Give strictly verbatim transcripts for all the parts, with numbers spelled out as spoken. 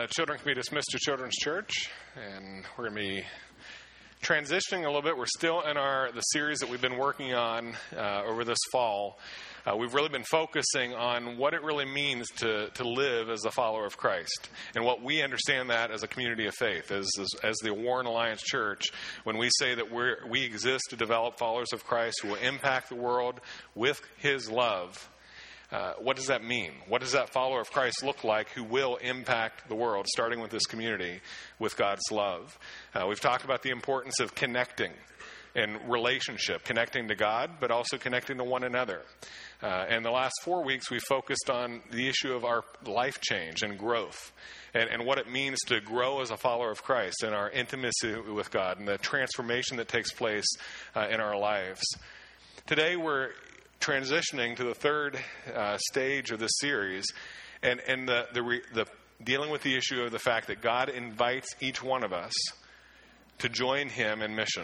children can be dismissed to Children's Church, and we're going to be transitioning a little bit. We're still in our the series that we've been working on uh, over this fall. Uh, we've really been focusing on what it really means to, to live as a follower of Christ, and what we understand that as a community of faith, as as, as the Warren Alliance Church, when we say that we we exist to develop followers of Christ who will impact the world with His love. Uh, what does that mean? What does that follower of Christ look like who will impact the world, starting with this community, with God's love? Uh, we've talked about the importance of connecting and relationship, connecting to God, but also connecting to one another. Uh, and the last four weeks, we focused on the issue of our life change and growth, and, and what it means to grow as a follower of Christ and our intimacy with God and the transformation that takes place uh, in our lives. Today, we're transitioning to the third uh, stage of this series, and, and the, the, re, the dealing with the issue of the fact that God invites each one of us to join Him in mission.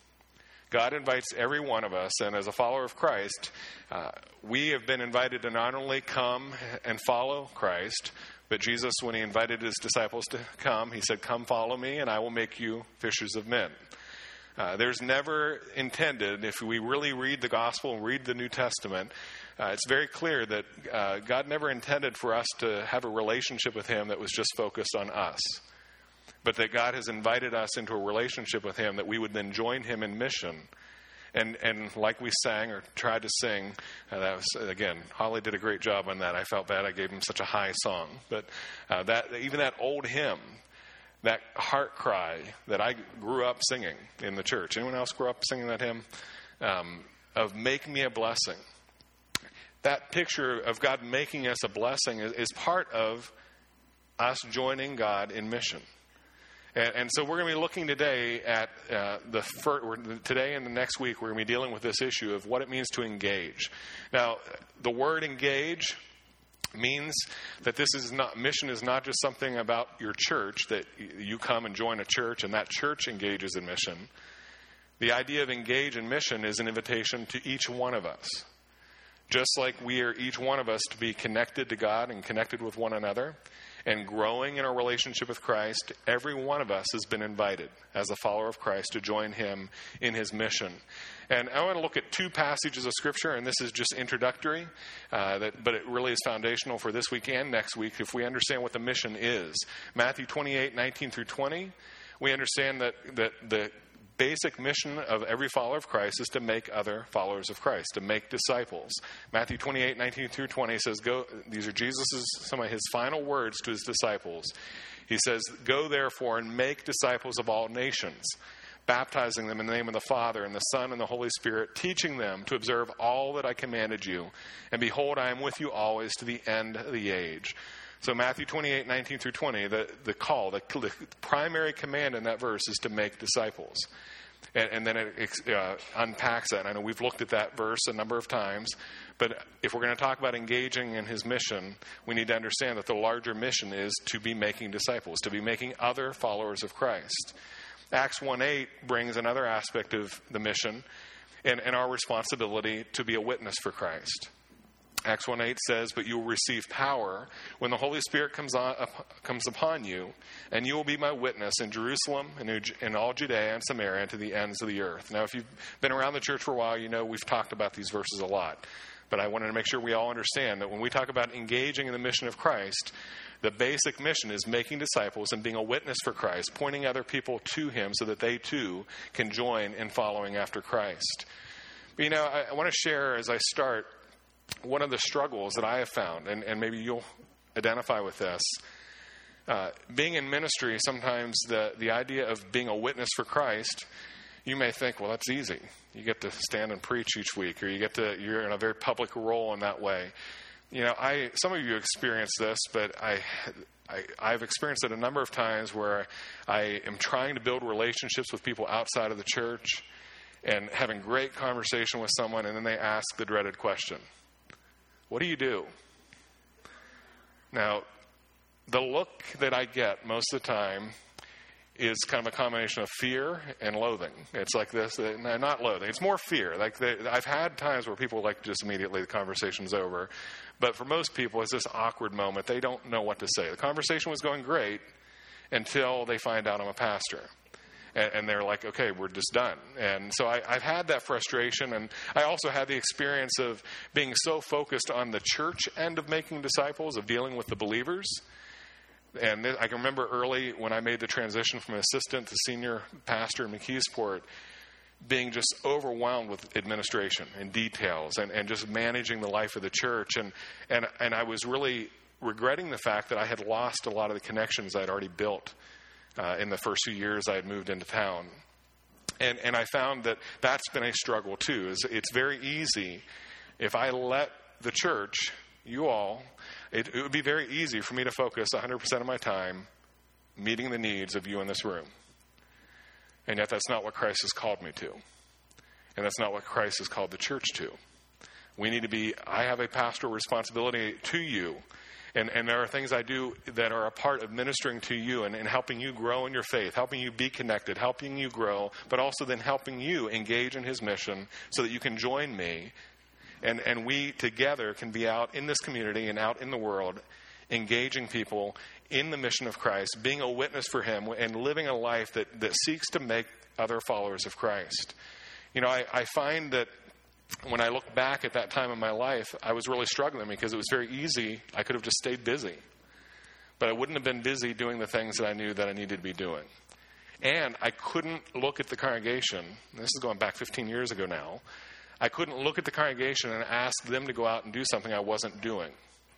God invites every one of us, and as a follower of Christ, uh, we have been invited to not only come and follow Christ, but Jesus, when He invited His disciples to come, He said, "Come follow me, and I will make you fishers of men." Uh, there's never intended, if we really read the gospel and read the New Testament, uh, it's very clear that uh, God never intended for us to have a relationship with Him that was just focused on us, but that God has invited us into a relationship with Him that we would then join Him in mission. And and like we sang or tried to sing, uh, that was, again, Holly did a great job on that. I felt bad I gave him such a high song. But uh, that even that old hymn, that heart cry that I grew up singing in the church. Anyone else grew up singing that hymn? Um, of "Make Me a Blessing." That picture of God making us a blessing is, is part of us joining God in mission. And, and so we're going to be looking today at uh, the first, today and the next week we're going to be dealing with this issue of what it means to engage. Now, the word engage means that this is not, mission is not just something about your church, that you come and join a church and that church engages in mission. The idea of engage in mission is an invitation to each one of us. Just like we are each one of us to be connected to God and connected with one another and growing in our relationship with Christ, every one of us has been invited as a follower of Christ to join Him in His mission. And I want to look at two passages of Scripture, and this is just introductory, uh, that, but it really is foundational for this week and next week if we understand what the mission is. Matthew twenty-eight, nineteen through twenty, we understand that, that the basic mission of every follower of Christ is to make other followers of Christ, to make disciples. Matthew twenty-eight, nineteen through twenty says, "Go." These are Jesus's, some of His final words to His disciples. He says, "Go therefore and make disciples of all nations, baptizing them in the name of the Father and the Son and the Holy Spirit, teaching them to observe all that I commanded you. And behold, I am with you always to the end of the age." So Matthew twenty-eight, nineteen through twenty, the, the call, the, the primary command in that verse is to make disciples. And, and then it uh, unpacks that. And I know we've looked at that verse a number of times, but if we're going to talk about engaging in His mission, we need to understand that the larger mission is to be making disciples, to be making other followers of Christ. Acts one eight brings another aspect of the mission and, and our responsibility to be a witness for Christ. Acts one eight says, "But you will receive power when the Holy Spirit comes on, up, comes upon you, and you will be my witness in Jerusalem and in all Judea and Samaria and to the ends of the earth." Now, if you've been around the church for a while, you know we've talked about these verses a lot. But I wanted to make sure we all understand that when we talk about engaging in the mission of Christ, the basic mission is making disciples and being a witness for Christ, pointing other people to Him so that they too can join in following after Christ. But, you know, I, I want to share as I start one of the struggles that I have found, and, and maybe you'll identify with this. Uh, being in ministry, sometimes the, the idea of being a witness for Christ, you may think, well, that's easy. You get to stand and preach each week, or you get to, you're in a very public role in that way. You know, I some of you experience this, but I, I, I've experienced it a number of times where I am trying to build relationships with people outside of the church and having great conversation with someone, and then they ask the dreaded question, "What do you do?" Now, the look that I get most of the time is kind of a combination of fear and loathing. It's like this, uh, not loathing, it's more fear. Like they, I've had times where people like just immediately the conversation's over. But for most people, it's this awkward moment. They don't know what to say. The conversation was going great until they find out I'm a pastor. And, and they're like, okay, we're just done. And so I, I've had that frustration. And I also had the experience of being so focused on the church end of making disciples, of dealing with the believers. And I can remember early when I made the transition from assistant to senior pastor in McKeesport, being just overwhelmed with administration and details and, and just managing the life of the church. And, and, and I was really regretting the fact that I had lost a lot of the connections I'd already built uh, in the first few years I had moved into town. And, and I found that that's been a struggle too. Is it's very easy if I let the church, you all, it, it would be very easy for me to focus one hundred percent of my time meeting the needs of you in this room. And yet that's not what Christ has called me to. And that's not what Christ has called the church to. We need to be, I have a pastoral responsibility to you. And, and there are things I do that are a part of ministering to you and, and helping you grow in your faith, helping you be connected, helping you grow, but also then helping you engage in his mission so that you can join me. And, and we together can be out in this community and out in the world engaging people in the mission of Christ, being a witness for him, and living a life that, that seeks to make other followers of Christ. You know, I, I find that when I look back at that time in my life, I was really struggling because it was very easy. I could have just stayed busy. But I wouldn't have been busy doing the things that I knew that I needed to be doing. And I couldn't look at the congregation. This is going back fifteen years ago now. I couldn't look at the congregation and ask them to go out and do something I wasn't doing.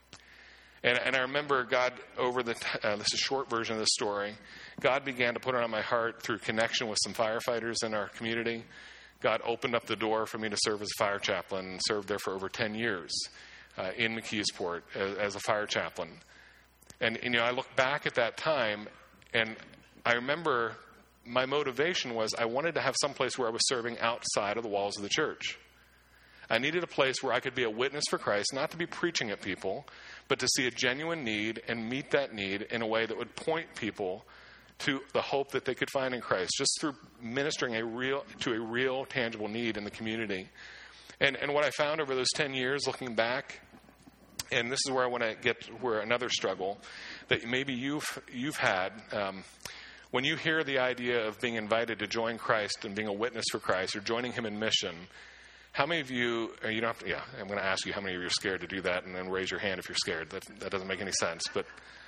And, and I remember God, over the, uh, this is a short version of the story, God began to put it on my heart through connection with some firefighters in our community. God opened up the door for me to serve as a fire chaplain, and served there for over ten years uh, in McKeesport as, as a fire chaplain. And, and, you know, I look back at that time, and I remember my motivation was I wanted to have some place where I was serving outside of the walls of the church. I needed a place where I could be a witness for Christ, not to be preaching at people, but to see a genuine need and meet that need in a way that would point people to the hope that they could find in Christ, just through ministering a real to a real, tangible need in the community. And and what I found over those ten years, looking back, and this is where I want to get where another struggle that maybe you've you've had. Um, when you hear the idea of being invited to join Christ and being a witness for Christ, or joining him in mission, how many of you, you don't have to, yeah, I'm going to ask you how many of you are scared to do that, and then raise your hand if you're scared. That, that doesn't make any sense. But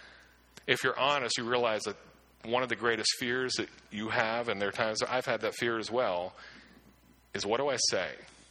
if you're honest, you realize that one of the greatest fears that you have, and there are times that I've had that fear as well, is what do I say?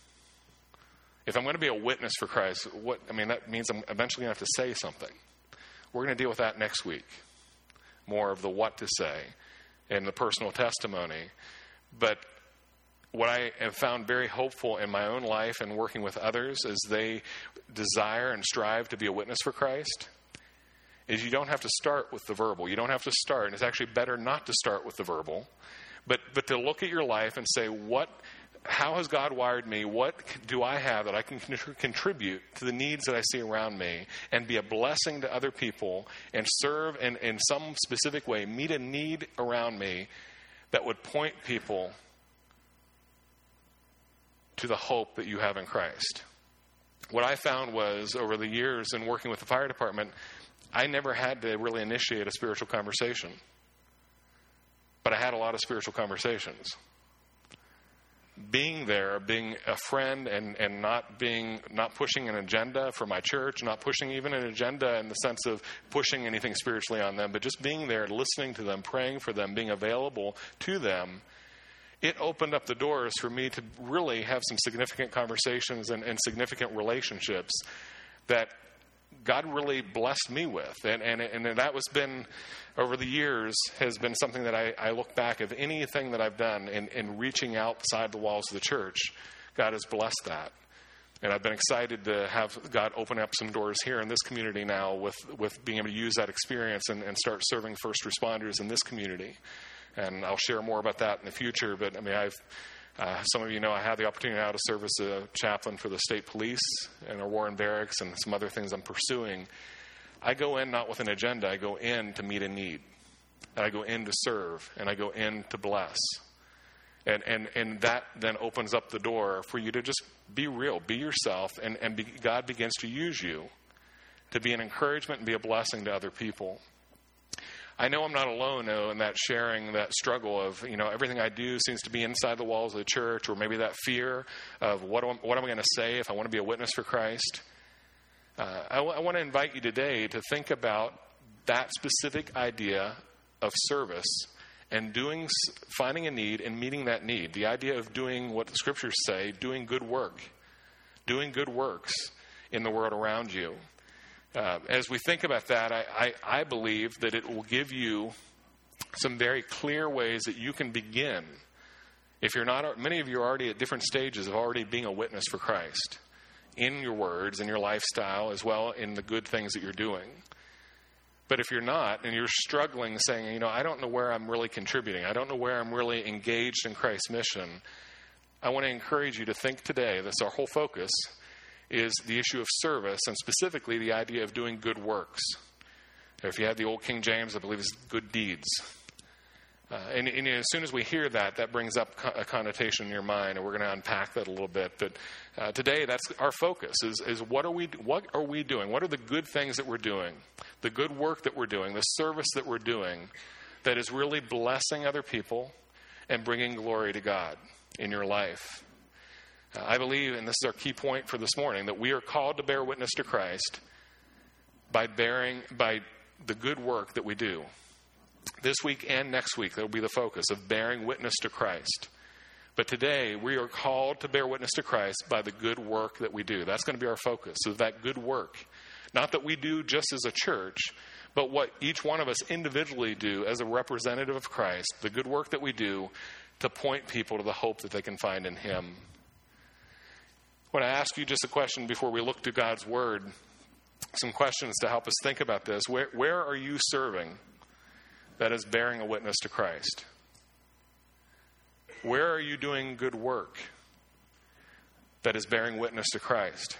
If I'm going to be a witness for Christ, what I mean, that means I'm eventually going to have to say something. We're going to deal with that next week. More of the what to say and the personal testimony. But what I have found very hopeful in my own life and working with others as they desire and strive to be a witness for Christ is you don't have to start with the verbal. You don't have to start, and it's actually better not to start with the verbal, but but to look at your life and say, what, how has God wired me? What do I have that I can contribute to the needs that I see around me, and be a blessing to other people and serve in, in some specific way, meet a need around me that would point people to the hope that you have in Christ. What I found was, over the years in working with the fire department, I never had to really initiate a spiritual conversation. But I had a lot of spiritual conversations. Being there, being a friend, and, and not being not pushing an agenda for my church, not pushing even an agenda in the sense of pushing anything spiritually on them, but just being there, listening to them, praying for them, being available to them, it opened up the doors for me to really have some significant conversations and, and significant relationships that God really blessed me with. And, and, and that was been, over the years, has been something that I, I look back of anything that I've done in, in reaching outside the walls of the church. God has blessed that. And I've been excited to have God open up some doors here in this community now with, with being able to use that experience and, and start serving first responders in this community. And I'll share more about that in the future. But, I mean, I've uh, some of you know I had the opportunity now to serve as a chaplain for the state police and our Warren Barracks and some other things I'm pursuing. I go in not with an agenda. I go in to meet a need. and I go in to serve, and I go in to bless. And and and that then opens up the door for you to just be real, be yourself, and, and be, God begins to use you to be an encouragement and be a blessing to other people. I know I'm not alone, though, in that sharing that struggle of, you know, everything I do seems to be inside the walls of the church, or maybe that fear of what, am, what am I going to say if I want to be a witness for Christ. Uh, I, w- I want to invite you today to think about that specific idea of service and doing, finding a need and meeting that need. The idea of doing what the scriptures say, doing good work, doing good works in the world around you. Uh, as we think about that, I, I, I believe that it will give you some very clear ways that you can begin. If you're not, many of you are already at different stages of already being a witness for Christ in your words, in your lifestyle, as well in the good things that you're doing. But if you're not, and you're struggling saying, you know, I don't know where I'm really contributing, I don't know where I'm really engaged in Christ's mission, I want to encourage you to think today, that's our whole focus, is the issue of service, and specifically the idea of doing good works. If you had the old King James, I believe it's good deeds. Uh, and, and as soon as we hear that, that brings up a connotation in your mind, and we're going to unpack that a little bit. But uh, today, that's our focus: is, is what are we what are we doing? What are the good things that we're doing? The good work that we're doing, the service that we're doing, that is really blessing other people and bringing glory to God in your life. Uh, I believe, and this is our key point for this morning, that we are called to bear witness to Christ by bearing by the good work that we do. This week and next week, that will be the focus of bearing witness to Christ. But today, we are called to bear witness to Christ by the good work that we do. That's going to be our focus, of that good work. Not that we do just as a church, but what each one of us individually do as a representative of Christ, the good work that we do to point people to the hope that they can find in Him. When I ask you just a question before we look to God's Word, some questions to help us think about this. Where, where are you serving that is bearing a witness to Christ? Where are you doing good work that is bearing witness to Christ?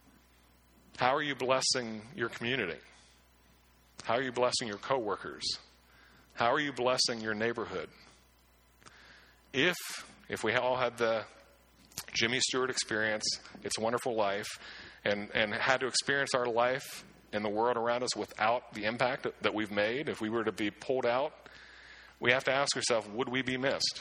How are you blessing your community? How are you blessing your coworkers? How are you blessing your neighborhood? If, if we all had the Jimmy Stewart experience, It's a Wonderful Life, and, and had to experience our life in the world around us without the impact that we've made, if we were to be pulled out, we have to ask ourselves, would we be missed?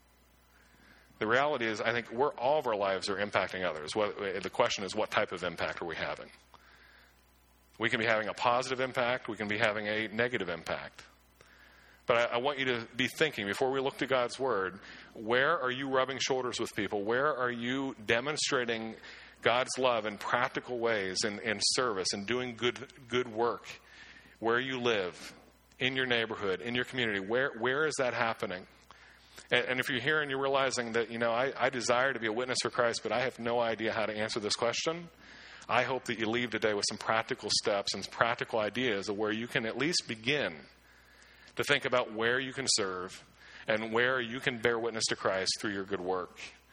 The reality is, I think we're, all of our lives are impacting others. What, the question is, what type of impact are we having? We can be having a positive impact. We can be having a negative impact. But I, I want you to be thinking, before we look to God's Word, where are you rubbing shoulders with people? Where are you demonstrating God's love in practical ways, in, in service, and doing good good work? Where you live, in your neighborhood, in your community, where where is that happening? And, and if you're here and you're realizing that, you know, I, I desire to be a witness for Christ, but I have no idea how to answer this question, I hope that you leave today with some practical steps and practical ideas of where you can at least begin to think about where you can serve and where you can bear witness to Christ through your good work.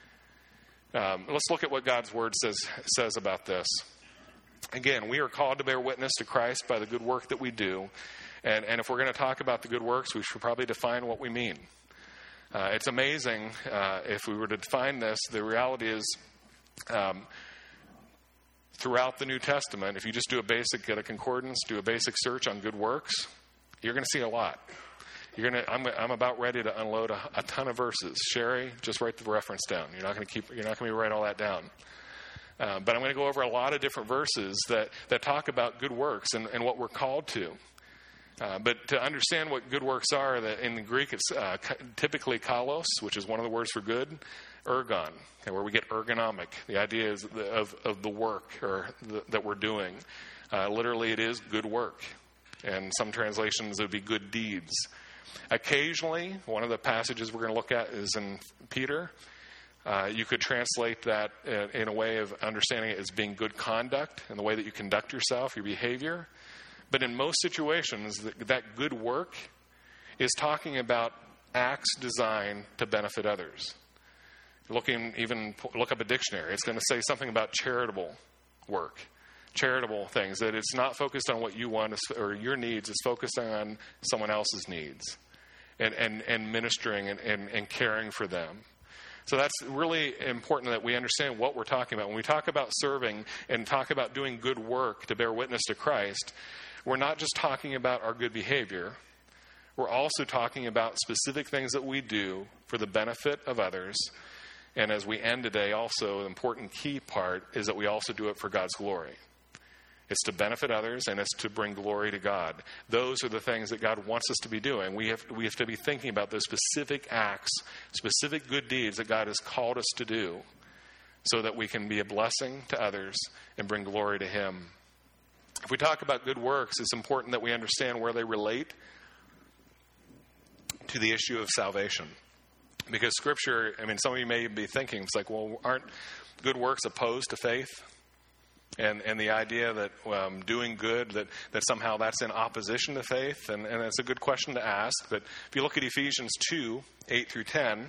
Um, let's look at what God's Word says says about this. Again, we are called to bear witness to Christ by the good work that we do. And, and if we're going to talk about the good works, we should probably define what we mean. Uh, it's amazing uh, if we were to define this. The reality is, um, throughout the New Testament, if you just do a basic, get a concordance, do a basic search on good works, you're going to see a lot. You're going to. I'm, I'm about ready to unload a, a ton of verses. Sherry, just write the reference down. You're not going to keep. You're not going to write all that down. Uh, but I'm going to go over a lot of different verses that, that talk about good works and, and what we're called to. Uh, but to understand what good works are, that in the Greek it's uh, typically kalos, which is one of the words for good, ergon, okay, where we get ergonomic. The idea is the, of, of the work or the, that we're doing. Uh, literally, it is good work. And some translations, it would be good deeds. Occasionally, one of the passages we're going to look at is in Peter. Uh, you could translate that in, in a way of understanding it as being good conduct, in the way that you conduct yourself, your behavior. But in most situations, that, that good work is talking about acts designed to benefit others. Looking, even look up a dictionary. It's going to say something about charitable work, charitable things, that it's not focused on what you want or your needs, it's focused on someone else's needs and, and, and ministering and, and, and caring for them. So that's really important that we understand what we're talking about. When we talk about serving and talk about doing good work to bear witness to Christ, we're not just talking about our good behavior. We're also talking about specific things that we do for the benefit of others. And as we end today, also an important key part is that we also do it for God's glory. It's to benefit others, and it's to bring glory to God. Those are the things that God wants us to be doing. We have, we have to be thinking about those specific acts, specific good deeds that God has called us to do so that we can be a blessing to others and bring glory to Him. If we talk about good works, it's important that we understand where they relate to the issue of salvation. Because Scripture, I mean, some of you may be thinking, it's like, well, aren't good works opposed to faith? And and the idea that um, doing good, that, that somehow that's in opposition to faith, and, and it's a good question to ask. But if you look at Ephesians two, eight through ten,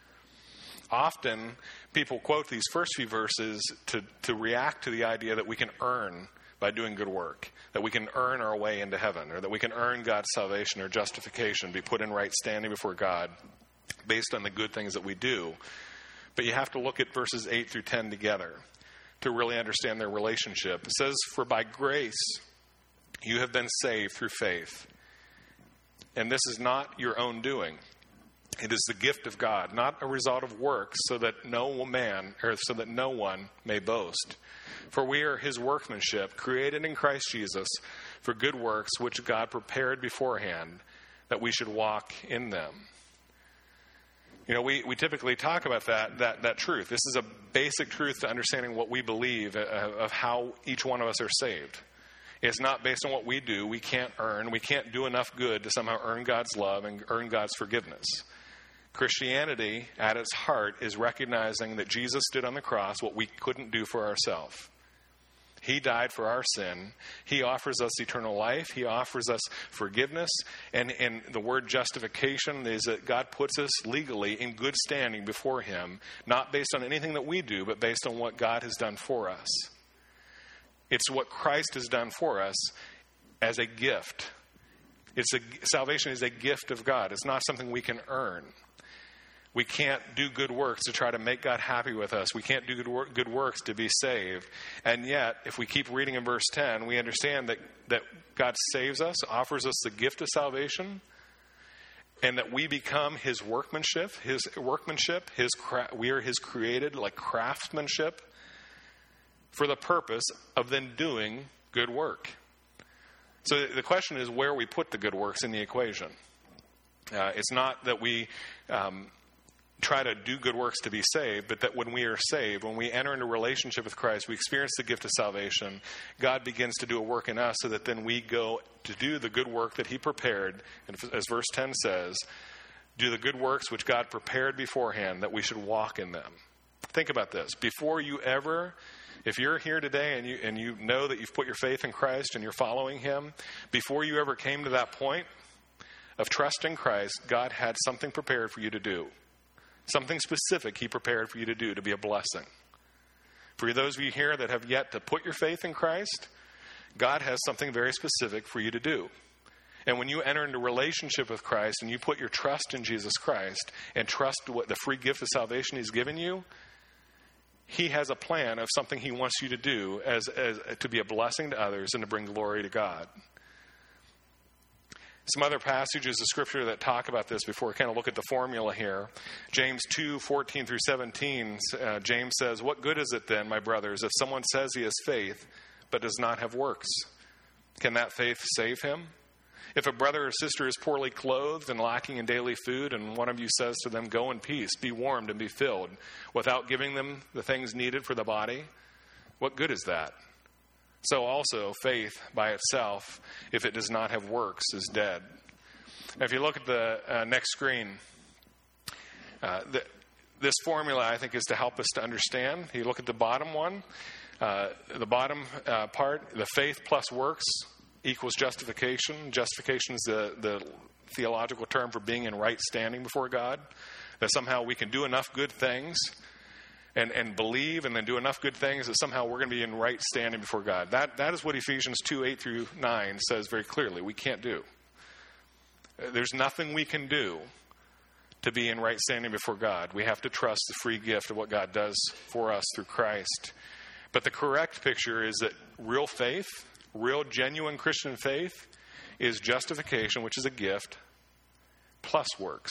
often people quote these first few verses to, to react to the idea that we can earn by doing good work, that we can earn our way into heaven, or that we can earn God's salvation or justification, be put in right standing before God based on the good things that we do. But you have to look at verses eight through ten together to really understand their relationship. It says, "For by grace you have been saved through faith. And this is not your own doing. It is the gift of God, not a result of works, so that no man, or so that no one may boast. For we are His workmanship, created in Christ Jesus for good works, which God prepared beforehand, that we should walk in them." You know, we, we typically talk about that, that that truth. This is a basic truth to understanding what we believe of, of how each one of us are saved. It's not based on what we do. We can't earn. We can't do enough good to somehow earn God's love and earn God's forgiveness. Christianity, at its heart, is recognizing that Jesus did on the cross what we couldn't do for ourselves. He died for our sin. He offers us eternal life. He offers us forgiveness. And, and the word justification is that God puts us legally in good standing before Him, not based on anything that we do, but based on what God has done for us. It's what Christ has done for us as a gift. It's a, salvation is a gift of God. It's not something we can earn. We can't do good works to try to make God happy with us. We can't do good, work, good works to be saved. And yet, if we keep reading in verse ten, we understand that, that God saves us, offers us the gift of salvation, and that we become His workmanship, His workmanship, His cra- we are His created, like craftsmanship, for the purpose of then doing good work. So the question is where we put the good works in the equation. Uh, it's not that we um, try to do good works to be saved, but that when we are saved, when we enter into a relationship with Christ, we experience the gift of salvation, God begins to do a work in us so that then we go to do the good work that He prepared. And as verse ten says, do the good works which God prepared beforehand, that we should walk in them. Think about this. Before you ever, if you're here today and you, and you know that you've put your faith in Christ and you're following Him, before you ever came to that point of trusting Christ, God had something prepared for you to do. Something specific He prepared for you to do to be a blessing. For those of you here that have yet to put your faith in Christ, God has something very specific for you to do. And when you enter into relationship with Christ and you put your trust in Jesus Christ and trust what the free gift of salvation He's given you, He has a plan of something He wants you to do as, as to be a blessing to others and to bring glory to God. Some other passages of Scripture that talk about this before we kind of look at the formula here. James two, fourteen through seventeen, uh, James says, "What good is it then, my brothers, if someone says he has faith but does not have works? Can that faith save him? If a brother or sister is poorly clothed and lacking in daily food, and one of you says to them, 'Go in peace, be warmed and be filled,' without giving them the things needed for the body, what good is that? So also, faith by itself, if it does not have works, is dead." Now, if you look at the uh, next screen, uh, the, this formula, I think, is to help us to understand. You look at the bottom one, uh, the bottom uh, part, the faith plus works equals justification. Justification is the, the theological term for being in right standing before God, that somehow we can do enough good things and, and believe and then do enough good things that somehow we're going to be in right standing before God. That That is what Ephesians two, eight through nine says very clearly. We can't do. There's nothing we can do to be in right standing before God. We have to trust the free gift of what God does for us through Christ. But the correct picture is that real faith, real genuine Christian faith, is justification, which is a gift, plus works.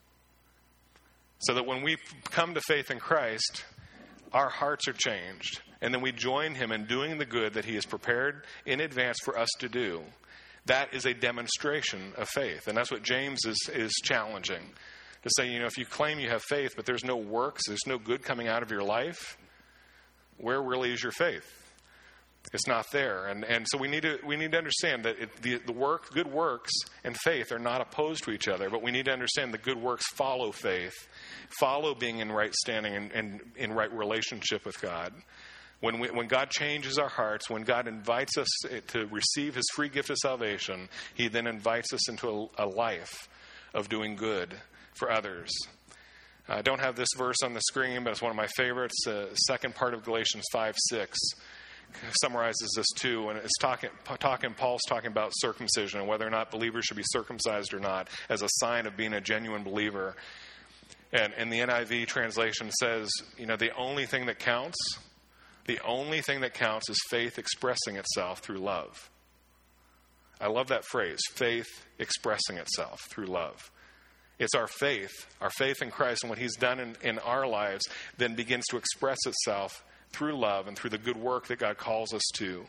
So that when we come to faith in Christ, our hearts are changed. And then we join him in doing the good that he has prepared in advance for us to do. That is a demonstration of faith. And that's what James is, is challenging. To say, you know, if you claim you have faith, but there's no works, there's no good coming out of your life, where really is your faith? It's not there. And and so we need to we need to understand that it, the, the work, good works and faith are not opposed to each other, but we need to understand that good works follow faith, follow being in right standing and, and in right relationship with God. When we, when God changes our hearts, when God invites us to receive his free gift of salvation, he then invites us into a, a life of doing good for others. I don't have this verse on the screen, but it's one of my favorites. The uh, second part of Galatians five six summarizes this too, and it's talking, talking. Paul's talking about circumcision and whether or not believers should be circumcised or not as a sign of being a genuine believer. And, and the N I V translation says, you know, the only thing that counts, the only thing that counts is faith expressing itself through love. I love that phrase, faith expressing itself through love. It's our faith, our faith in Christ and what he's done in, in our lives then begins to express itself through love and through the good work that God calls us to.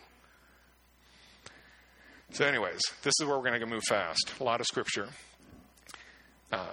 So anyways, this is where we're going to move fast. A lot of scripture. Uh,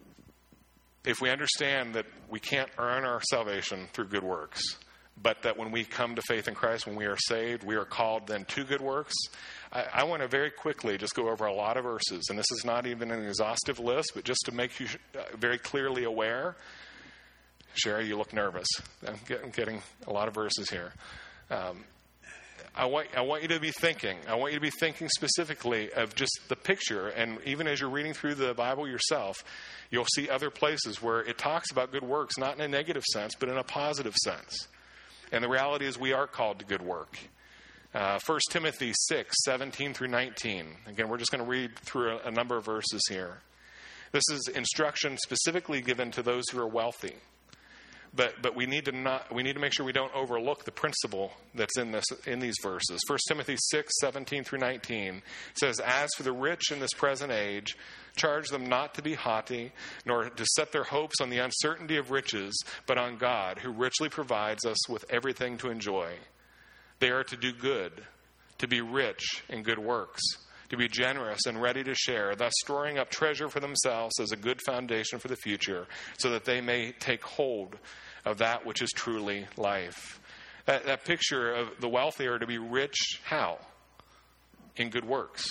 if we understand that we can't earn our salvation through good works, but that when we come to faith in Christ, when we are saved, we are called then to good works. I, I want to very quickly just go over a lot of verses, and this is not even an exhaustive list, but just to make you very clearly aware. Sherry, you look nervous. I'm, get, I'm getting a lot of verses here. Um, I want I want you to be thinking. I want you to be thinking specifically of just the picture, and even as you're reading through the Bible yourself, you'll see other places where it talks about good works, not in a negative sense, but in a positive sense. And the reality is we are called to good work. Uh, First Timothy six, seventeen through nineteen. Again, we're just going to read through a, a number of verses here. This is instruction specifically given to those who are wealthy. But but we need to not we need to make sure we don't overlook the principle that's in this in these verses. First Timothy six, seventeen through nineteen says, "As for the rich in this present age, charge them not to be haughty, nor to set their hopes on the uncertainty of riches, but on God, who richly provides us with everything to enjoy. They are to do good, to be rich in good works, to be generous and ready to share, thus storing up treasure for themselves as a good foundation for the future, so that they may take hold of that which is truly life." That, that picture of the wealthy are to be rich, how? In good works.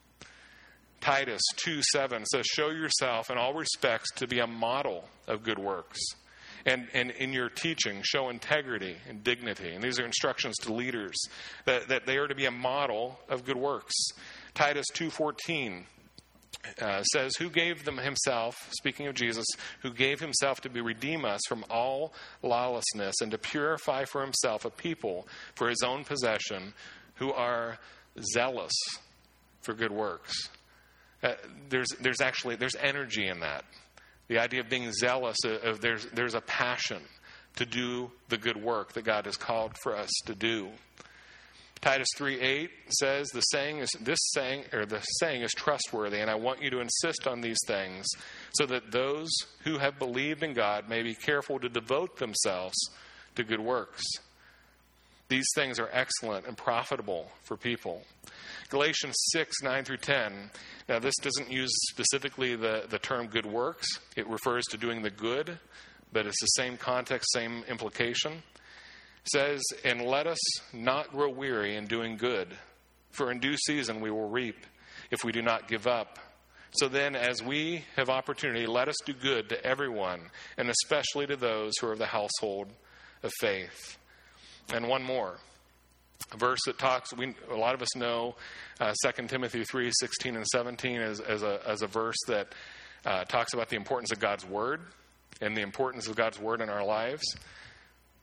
Titus two seven says, "Show yourself in all respects to be a model of good works. And, and in your teaching, show integrity and dignity." And these are instructions to leaders, that, that they are to be a model of good works. Titus two fourteen uh, says, "Who gave them himself," speaking of Jesus, "who gave himself to be redeem us from all lawlessness and to purify for himself a people for his own possession who are zealous for good works." Uh, there's there's actually there's energy in that. The idea of being zealous, of, of there's there's a passion to do the good work that God has called for us to do. Titus three eight says, "The saying is this saying or the saying is trustworthy, and I want you to insist on these things, so that those who have believed in God may be careful to devote themselves to good works. These things are excellent and profitable for people." Galatians six nine through ten. Now, this doesn't use specifically the, the term good works. It refers to doing the good, but it's the same context, same implication. It says, "And let us not grow weary in doing good, for in due season we will reap, if we do not give up. So then, as we have opportunity, let us do good to everyone, and especially to those who are of the household of faith." And one more. A verse that talks, we, a lot of us know uh, Second Timothy three sixteen and seventeen as, as, a, as a verse that uh, talks about the importance of God's Word and the importance of God's Word in our lives.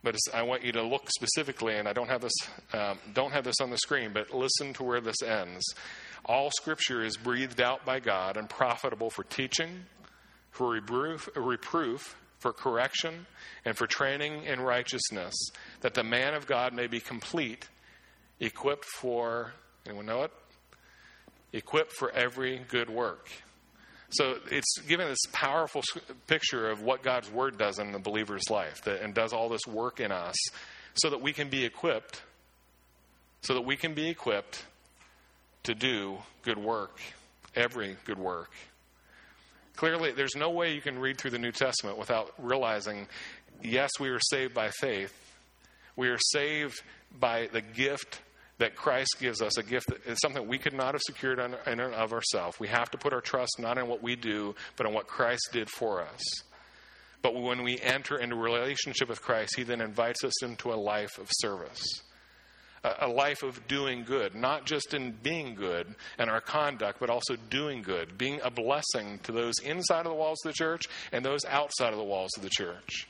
But it's, I want you to look specifically, and I don't have this um, don't have this on the screen, but listen to where this ends. All Scripture is breathed out by God and profitable for teaching, for reproof, reproof, for correction, and for training in righteousness, that the man of God may be complete, equipped for, anyone know it? Equipped for every good work. So it's given this powerful picture of what God's Word does in the believer's life, that, and does all this work in us so that we can be equipped, so that we can be equipped to do good work, every good work. Clearly, there's no way you can read through the New Testament without realizing, yes, we were saved by faith. We are saved by the gift that Christ gives us, a gift that is something we could not have secured in and of ourselves. We have to put our trust not in what we do, but in what Christ did for us. But when we enter into a relationship with Christ, he then invites us into a life of service, a, a life of doing good, not just in being good in our conduct, but also doing good, being a blessing to those inside of the walls of the church and those outside of the walls of the church.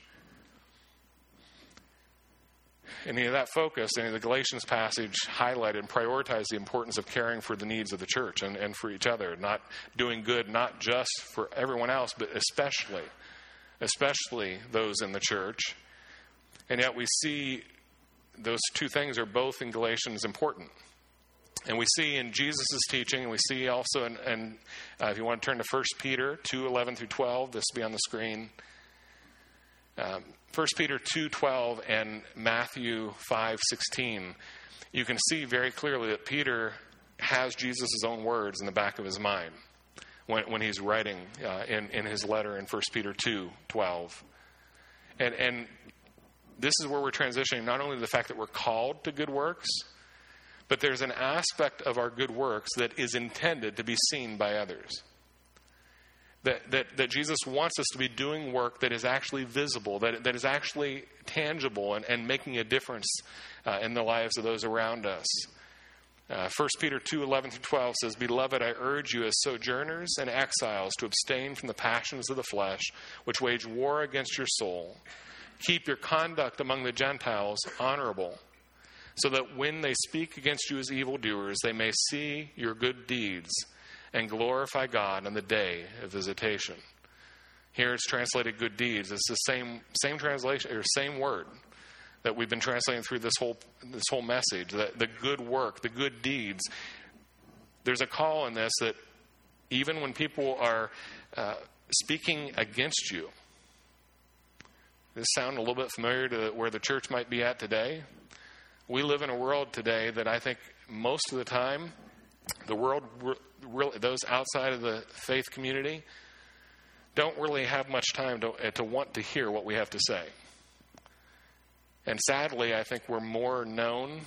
And you know, that focus in the Galatians passage highlighted and prioritized the importance of caring for the needs of the church and, and for each other, not doing good, not just for everyone else, but especially, especially those in the church. And yet we see those two things are both in Galatians important. And we see in Jesus' teaching, and we see also in, in uh, if you want to turn to First Peter two eleven through twelve, this will be on the screen. Um, First Peter two twelve and Matthew five sixteen, you can see very clearly that Peter has Jesus' own words in the back of his mind when, when he's writing uh, in, in his letter in First Peter two twelve. And, and this is where we're transitioning not only to the fact that we're called to good works, but there's an aspect of our good works that is intended to be seen by others. That, that that Jesus wants us to be doing work that is actually visible, that that is actually tangible and, and making a difference uh, in the lives of those around us. Uh, First Peter two eleven through twelve says, "Beloved, I urge you as sojourners and exiles to abstain from the passions of the flesh, which wage war against your soul. Keep your conduct among the Gentiles honorable, so that when they speak against you as evildoers, they may see your good deeds and glorify God on the day of visitation." Here it's translated good deeds. It's the same same translation or same word that we've been translating through this whole this whole message. The, the good work, the good deeds. There's a call in this that even when people are uh, speaking against you, does this sound a little bit familiar to where the church might be at today? We live in a world today that I think most of the time, the world, really, those outside of the faith community, don't really have much time to, to want to hear what we have to say. And sadly, I think we're more known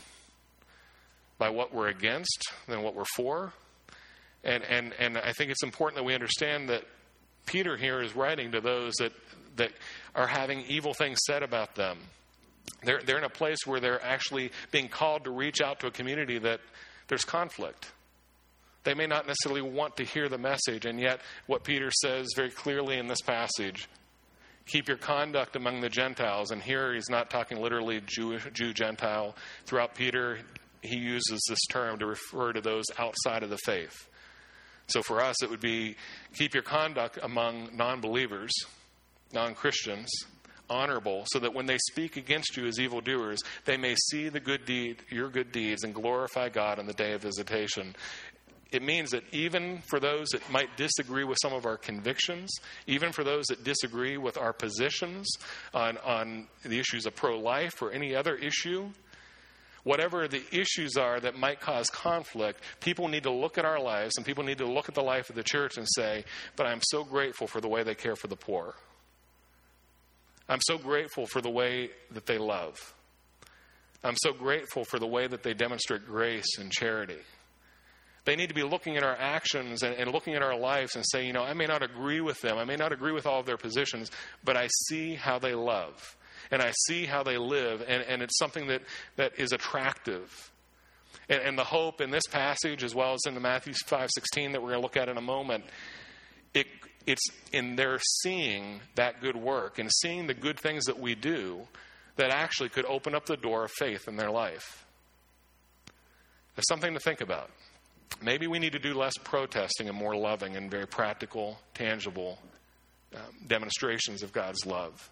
by what we're against than what we're for. And and and I think it's important that we understand that Peter here is writing to those that, that are having evil things said about them. They're, they're in a place where they're actually being called to reach out to a community that there's conflict. They may not necessarily want to hear the message, and yet what Peter says very clearly in this passage, keep your conduct among the Gentiles. And here he's not talking literally Jew, Jew, Gentile. Throughout Peter, he uses this term to refer to those outside of the faith. So for us, it would be keep your conduct among non-believers, non-Christians, honorable, so that when they speak against you as evildoers, they may see the good deed, your good deeds, and glorify God on the day of visitation. It means that even for those that might disagree with some of our convictions, even for those that disagree with our positions on, on the issues of pro-life or any other issue, whatever the issues are that might cause conflict, people need to look at our lives and people need to look at the life of the church and say, but I'm so grateful for the way they care for the poor. I'm so grateful for the way that they love. I'm so grateful for the way that they demonstrate grace and charity. They need to be looking at our actions and, and looking at our lives and say, you know, I may not agree with them. I may not agree with all of their positions, but I see how they love. And I see how they live. And, and it's something that, that is attractive. And, and the hope in this passage, as well as in the Matthew five sixteen that we're going to look at in a moment, it, it's in their seeing that good work and seeing the good things that we do that actually could open up the door of faith in their life. There's something to think about. Maybe we need to do less protesting and more loving and very practical, tangible um, demonstrations of God's love.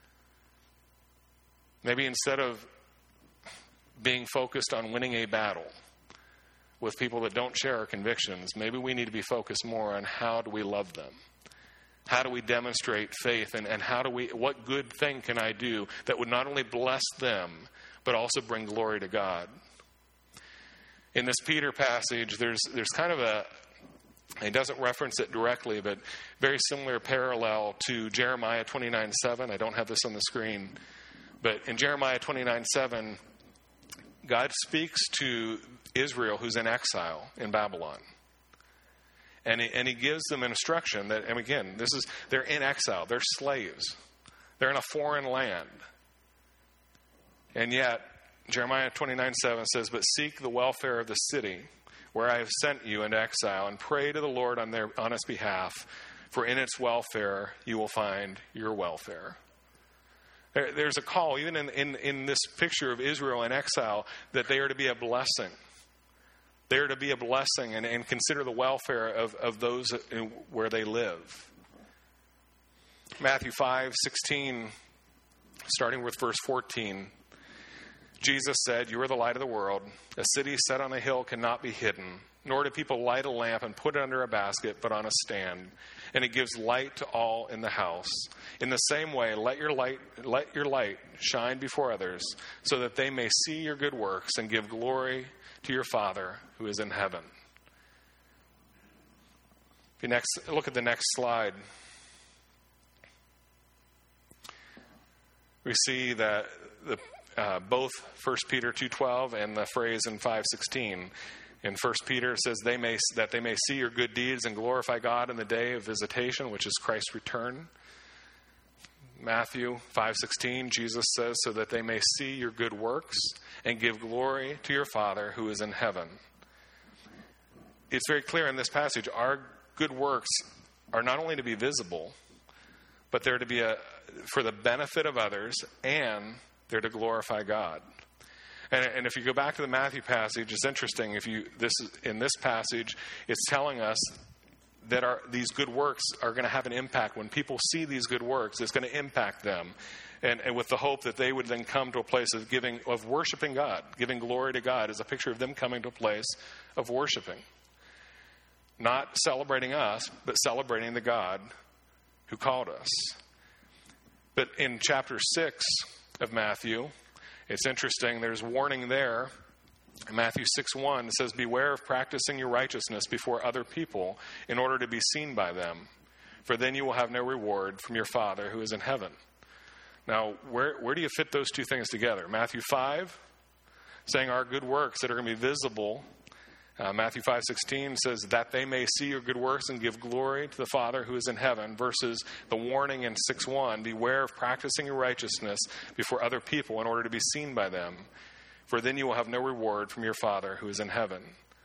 Maybe instead of being focused on winning a battle with people that don't share our convictions, maybe we need to be focused more on how do we love them? How do we demonstrate faith? And, and how do we, what good thing can I do that would not only bless them, but also bring glory to God? In this Peter passage, there's there's kind of a, he doesn't reference it directly, but very similar parallel to Jeremiah twenty-nine seven. I don't have this on the screen. But in Jeremiah twenty-nine seven, God speaks to Israel who's in exile in Babylon. And he, and he gives them an instruction that, and again, this is, they're in exile. They're slaves. They're in a foreign land. And yet, Jeremiah twenty-nine seven says, "But seek the welfare of the city where I have sent you into exile, and pray to the Lord on their on its behalf, for in its welfare you will find your welfare." There, there's a call, even in, in, in this picture of Israel in exile, that they are to be a blessing. They are to be a blessing and, and consider the welfare of, of those in, where they live. Matthew five sixteen, starting with verse fourteen. Jesus said, "You are the light of the world. A city set on a hill cannot be hidden, nor do people light a lamp and put it under a basket, but on a stand. And it gives light to all in the house. In the same way, let your light let your light shine before others, so that they may see your good works and give glory to your Father who is in heaven." If you next look at the next slide, we see that the Uh, both First Peter two twelve and the phrase in five sixteen. In First Peter it says they may, that they may see your good deeds and glorify God in the day of visitation, which is Christ's return. Matthew five sixteen, Jesus says, so that they may see your good works and give glory to your Father who is in heaven. It's very clear in this passage, our good works are not only to be visible, but they're to be a, for the benefit of others, and they're to glorify God. And, and if you go back to the Matthew passage, it's interesting. If you this in this passage, it's telling us that our, these good works are going to have an impact. When people see these good works, it's going to impact them. And, and with the hope that they would then come to a place of giving, of worshiping God, giving glory to God, is a picture of them coming to a place of worshiping. Not celebrating us, but celebrating the God who called us. But in chapter six of Matthew, it's interesting, there's warning there. In Matthew six one, it says, "Beware of practicing your righteousness before other people in order to be seen by them, for then you will have no reward from your Father who is in heaven." Now, where, where do you fit those two things together? Matthew five, saying our good works that are going to be visible. Uh, Matthew five sixteen says that they may see your good works and give glory to the Father who is in heaven, versus the warning in six one, "Beware of practicing your righteousness before other people in order to be seen by them, for then you will have no reward from your Father who is in heaven."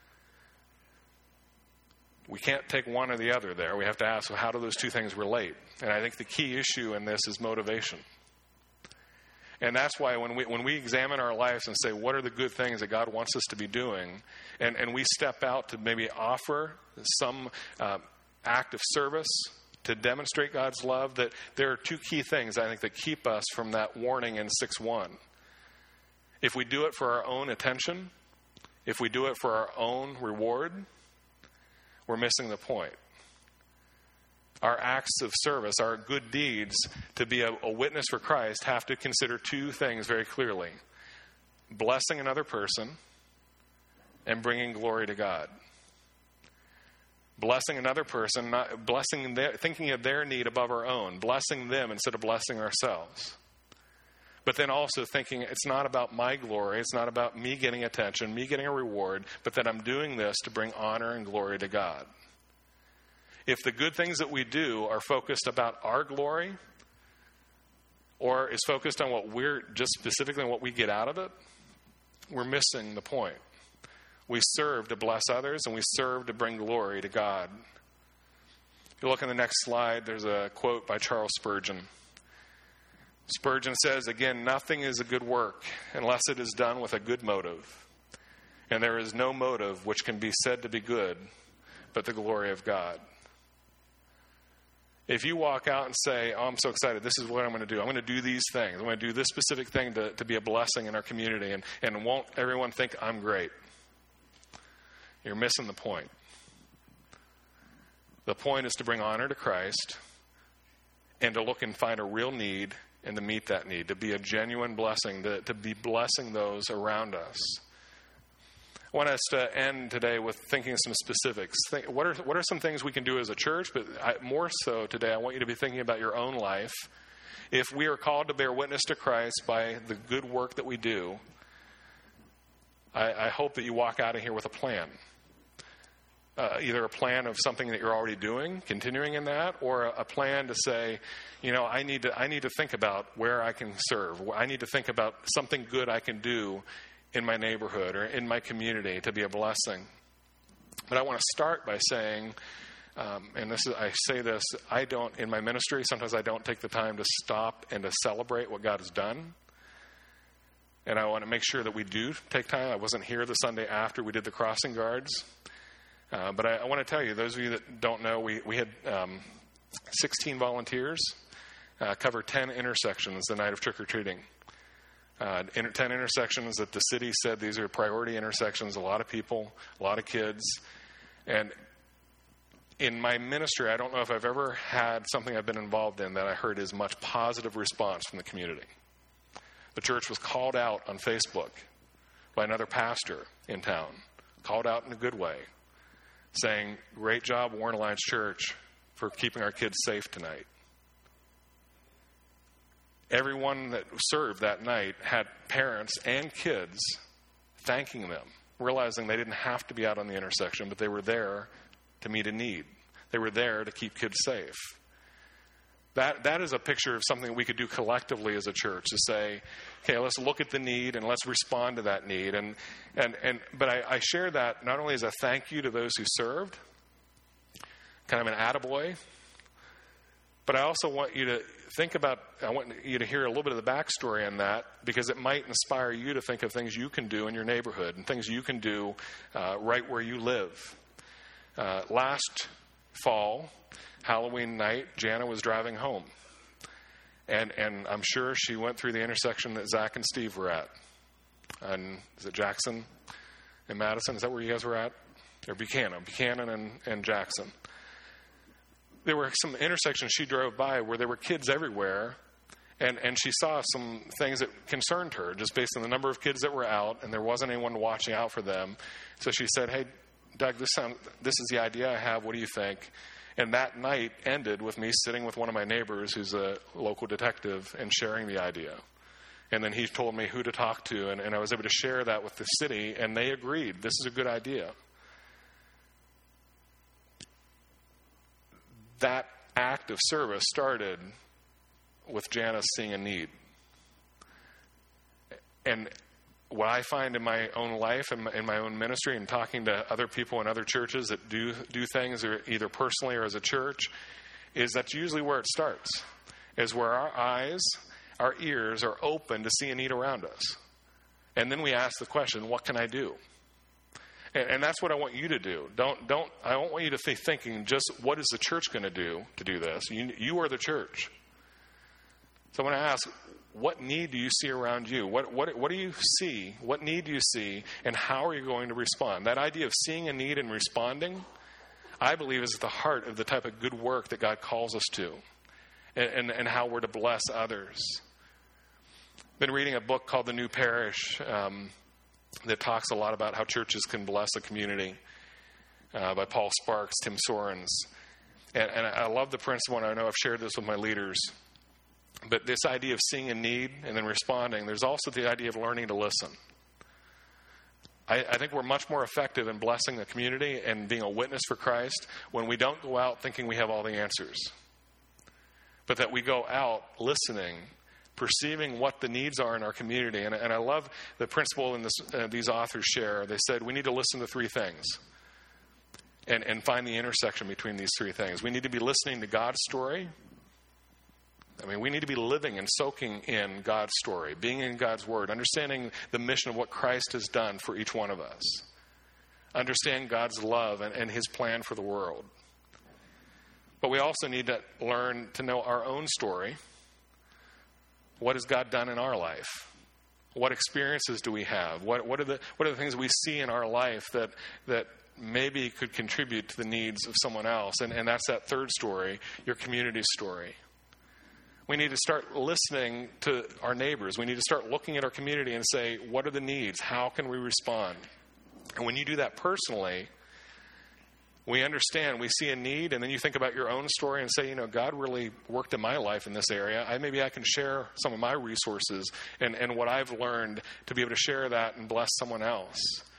We can't take one or the other there. We have to ask, well, how do those two things relate? And I think the key issue in this is motivation. And that's why when we when we examine our lives and say, what are the good things that God wants us to be doing, and, and we step out to maybe offer some uh, act of service to demonstrate God's love, that there are two key things, I think, that keep us from that warning in six one. If we do it for our own attention, if we do it for our own reward, we're missing the point. Our acts of service, our good deeds, to be a, a witness for Christ, have to consider two things very clearly: blessing another person and bringing glory to God. Blessing another person, not blessing their, thinking of their need above our own, blessing them instead of blessing ourselves. But then also thinking it's not about my glory, it's not about me getting attention, me getting a reward, but that I'm doing this to bring honor and glory to God. If the good things that we do are focused about our glory, or is focused on what we're, just specifically on what we get out of it, we're missing the point. We serve to bless others, and we serve to bring glory to God. If you look on the next slide, there's a quote by Charles Spurgeon. Spurgeon says, again, nothing is a good work unless it is done with a good motive. And there is no motive which can be said to be good but the glory of God. If you walk out and say, oh, I'm so excited, this is what I'm going to do. I'm going to do these things. I'm going to do this specific thing to, to be a blessing in our community, and, and won't everyone think I'm great? You're missing the point. The point is to bring honor to Christ and to look and find a real need and to meet that need, to be a genuine blessing, to, to be blessing those around us. I want us to end today with thinking of some specifics. Think, what are what are some things we can do as a church? But I, more so today, I want you to be thinking about your own life. If we are called to bear witness to Christ by the good work that we do, I, I hope that you walk out of here with a plan. Uh, either a plan of something that you're already doing, continuing in that, or a, a plan to say, you know, I need to I need to think about where I can serve. I need to think about something good I can do in my neighborhood or in my community to be a blessing. But I want to start by saying, um, and this is, I say this, I don't, in my ministry, sometimes I don't take the time to stop and to celebrate what God has done. And I want to make sure that we do take time. I wasn't here the Sunday after we did the crossing guards. Uh, but I, I want to tell you, those of you that don't know, we, we had um, sixteen volunteers uh, cover ten intersections the night of trick-or-treating. Uh, ten intersections that the city said these are priority intersections, a lot of people, a lot of kids. And in my ministry, I don't know if I've ever had something I've been involved in that I heard as much positive response from the community. The church was called out on Facebook by another pastor in town, called out in a good way, saying, great job, Warren Alliance Church, for keeping our kids safe tonight. Everyone that served that night had parents and kids thanking them, realizing they didn't have to be out on the intersection, but they were there to meet a need. They were there to keep kids safe. That that is a picture of something we could do collectively as a church, to say, okay, let's look at the need and let's respond to that need. And and, and but I, I share that not only as a thank you to those who served, kind of an attaboy, but I also want you to think about, I want you to hear a little bit of the backstory on that, because it might inspire you to think of things you can do in your neighborhood and things you can do uh, right where you live. Uh, last fall, Halloween night, Jana was driving home. And and I'm sure she went through the intersection that Zach and Steve were at. And is it Jackson and Madison? Is that where you guys were at? Or Buchanan. Buchanan and, and Jackson. There were some intersections she drove by where there were kids everywhere, and, and she saw some things that concerned her just based on the number of kids that were out, and there wasn't anyone watching out for them. So she said, hey, Doug, this, sound, this is the idea I have. What do you think? And that night ended with me sitting with one of my neighbors who's a local detective and sharing the idea. And then he told me who to talk to, and, and I was able to share that with the city, and they agreed, this is a good idea. That act of service started with Janice seeing a need. And what I find in my own life and in, in my own ministry and talking to other people in other churches that do do things or either personally or as a church is that's usually where it starts, is where our eyes, our ears are open to see a need around us. And then we ask the question, what can I do? And, and that's what I want you to do. Don't, don't, I don't want you to be thinking just what is the church going to do to do this? You, you are the church. So I want to ask, what need do you see around you? What, what, what do you see? What need do you see? And how are you going to respond? That idea of seeing a need and responding, I believe, is at the heart of the type of good work that God calls us to, and, and, and how we're to bless others. I've been reading a book called The New Parish um, that talks a lot about how churches can bless a community uh, by Paul Sparks, Tim Sorens. And, and I love the principle, and I know I've shared this with my leaders. But this idea of seeing a need and then responding, there's also the idea of learning to listen. I, I think we're much more effective in blessing the community and being a witness for Christ when we don't go out thinking we have all the answers, but that we go out listening, perceiving what the needs are in our community. And, and I love the principle in this, uh, these authors share. They said we need to listen to three things and, and find the intersection between these three things. We need to be listening to God's story. I mean, we need to be living and soaking in God's story, being in God's word, understanding the mission of what Christ has done for each one of us, understand God's love and, and his plan for the world. But we also need to learn to know our own story. What has God done in our life? What experiences do we have? What, what are the what are the things we see in our life that that maybe could contribute to the needs of someone else? And, and that's that third story, your community story. We need to start listening to our neighbors. We need to start looking at our community and say, what are the needs? How can we respond? And when you do that personally, we understand, we see a need, and then you think about your own story and say, you know, God really worked in my life in this area. I maybe I can share some of my resources and, and what I've learned to be able to share that and bless someone else.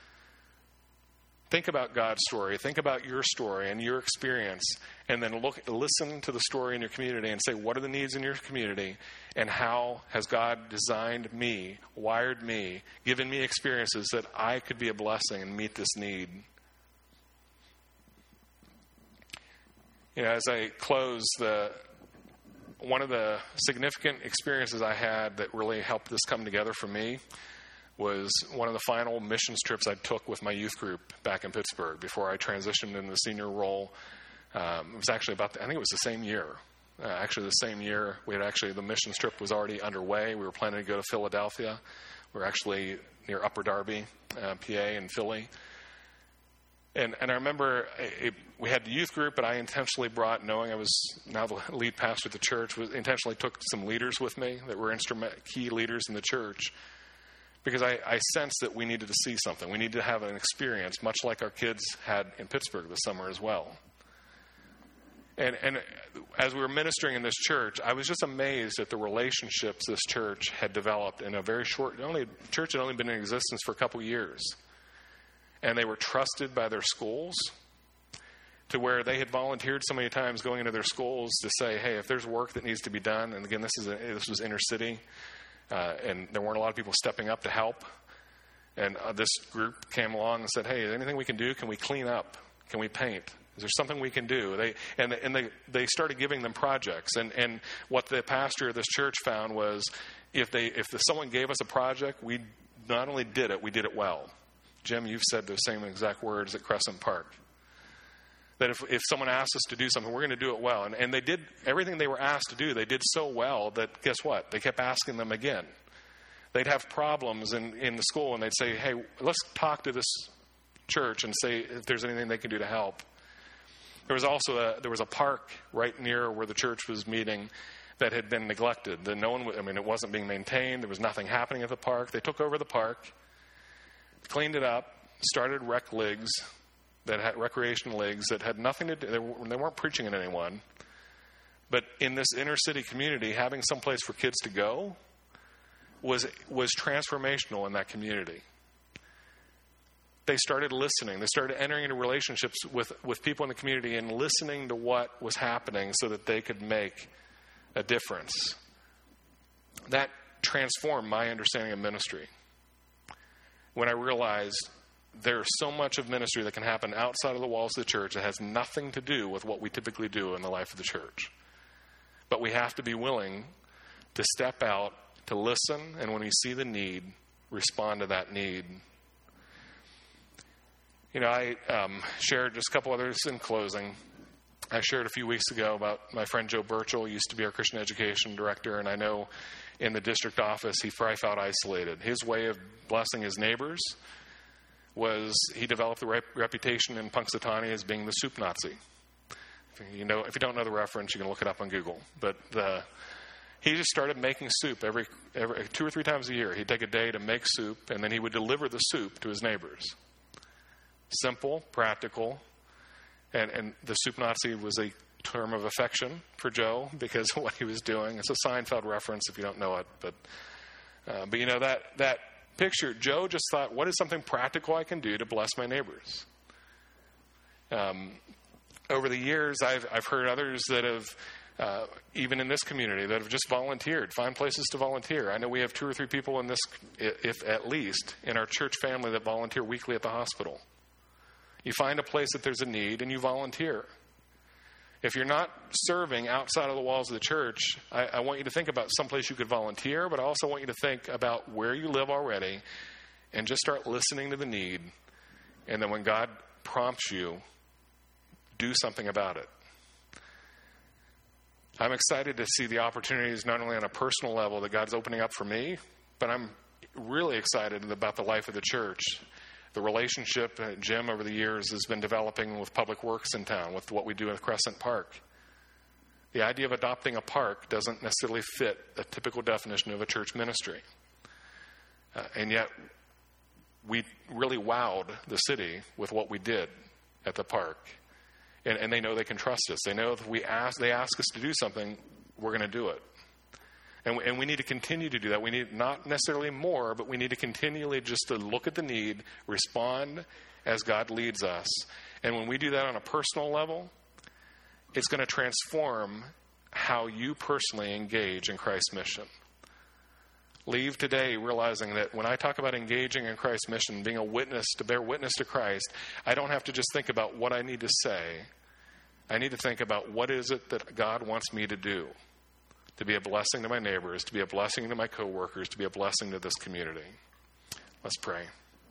Think about God's story. Think about your story and your experience, and then look, listen to the story in your community and say, what are the needs in your community, and how has God designed me, wired me, given me experiences that I could be a blessing and meet this need. You know, as I close, the one of the significant experiences I had that really helped this come together for me was one of the final missions trips I took with my youth group back in Pittsburgh before I transitioned into the senior role. Um, it was actually about, the, I think it was the same year. Uh, actually, the same year, we had actually, the missions trip was already underway. We were planning to go to Philadelphia. We were actually near Upper Darby, uh, P A, and Philly. And, and I remember it, we had the youth group, but I intentionally brought, knowing I was now the lead pastor at the church, was intentionally took some leaders with me that were instrument, key leaders in the church, because I, I sensed that we needed to see something. We needed to have an experience, much like our kids had in Pittsburgh this summer as well. And, and as we were ministering in this church, I was just amazed at the relationships this church had developed in a very short, only church had only been in existence for a couple years. And they were trusted by their schools to where they had volunteered so many times going into their schools to say, hey, if there's work that needs to be done, and again, this is a, this was inner city, uh, and there weren't a lot of people stepping up to help. And uh, this group came along and said, hey, is there anything we can do? Can we clean up? Can we paint? Is there something we can do? They and and they, they started giving them projects. And, and what the pastor of this church found was if they if the, someone gave us a project, we not only did it, we did it well. Jim, you've said those same exact words at Crescent Park. That if, if someone asked us to do something, we're going to do it well. And, and they did everything they were asked to do. They did so well that, guess what? They kept asking them again. They'd have problems in, in the school, and they'd say, hey, let's talk to this church and say if there's anything they can do to help. There was also a, there was a park right near where the church was meeting that had been neglected. That no one, I mean, it wasn't being maintained. There was nothing happening at the park. They took over the park, cleaned it up, started rec leagues that had recreation leagues that had nothing to do. They, were, they weren't preaching at anyone, but in this inner city community, having some place for kids to go was was transformational in that community. They started listening. They started entering into relationships with, with people in the community and listening to what was happening so that they could make a difference. That transformed my understanding of ministry. When I realized there's so much of ministry that can happen outside of the walls of the church that has nothing to do with what we typically do in the life of the church. But we have to be willing to step out, to listen, and when we see the need, respond to that need. You know, I um, shared just a couple others in closing. I shared a few weeks ago about my friend Joe Burchell, used to be our Christian education director, and I know in the district office he probably felt isolated. His way of blessing his neighbors was he developed the rep- reputation in Punxsutawney as being the soup Nazi. If you know, if you don't know the reference, you can look it up on Google. But the, he just started making soup every, every two or three times a year. He'd take a day to make soup, and then he would deliver the soup to his neighbors. Simple, practical, and, and the soup Nazi was a term of affection for Joe because of what he was doing. It's a Seinfeld reference if you don't know it, but uh, but you know that that picture. Joe just thought, what is something practical I can do to bless my neighbors? Um, over the years, I've I've heard others that have. Uh, even in this community that have just volunteered, find places to volunteer. I know we have two or three people in this, if at least, in our church family that volunteer weekly at the hospital. You find a place that there's a need and you volunteer. If you're not serving outside of the walls of the church, I, I want you to think about someplace you could volunteer, but I also want you to think about where you live already and just start listening to the need. And then when God prompts you, do something about it. I'm excited to see the opportunities not only on a personal level that God's opening up for me, but I'm really excited about the life of the church. The relationship uh, Jim over the years has been developing with Public Works in town, with what we do at Crescent Park. The idea of adopting a park doesn't necessarily fit a typical definition of a church ministry. Uh, and yet, we really wowed the city with what we did at the park. And, and they know they can trust us. They know if we ask, they ask us to do something, we're going to do it. And we, and we need to continue to do that. We need not necessarily more, but we need to continually just to look at the need, respond as God leads us. And when we do that on a personal level, it's going to transform how you personally engage in Christ's mission. Leave today realizing that when I talk about engaging in Christ's mission, being a witness, to bear witness to Christ, I don't have to just think about what I need to say. I need to think about what is it that God wants me to do. To be a blessing to my neighbors, to be a blessing to my coworkers, to be a blessing to this community. Let's pray.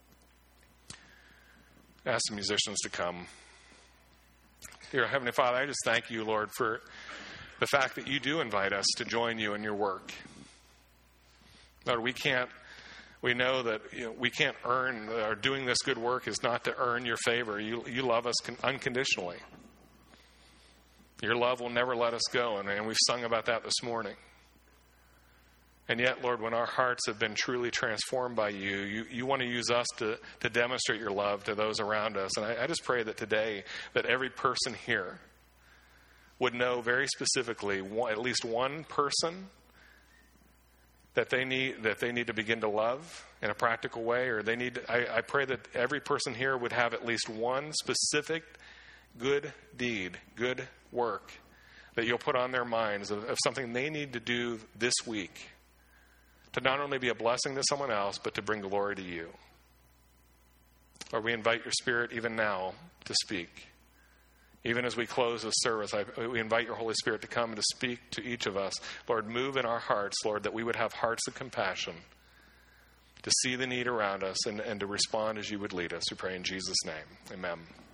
Ask the musicians to come. Dear Heavenly Father, I just thank you, Lord, for the fact that you do invite us to join you in your work. Lord, we can't, we know that you know, we can't earn, or doing this good work is not to earn your favor. You, you love us con- unconditionally. Your love will never let us go, and, and we've sung about that this morning. And yet, Lord, when our hearts have been truly transformed by you, you, you want to use us to, to demonstrate your love to those around us. And I, I just pray that today, that every person here would know very specifically, one, at least one person that they need that they need to begin to love in a practical way, or they need. I, I pray that every person here would have at least one specific good deed, good work that you'll put on their minds of, of something they need to do this week to not only be a blessing to someone else, but to bring glory to you. Lord, we invite your Spirit even now to speak. Even as we close this service, I, we invite your Holy Spirit to come and to speak to each of us. Lord, move in our hearts, Lord, that we would have hearts of compassion to see the need around us and, and to respond as you would lead us. We pray in Jesus' name. Amen.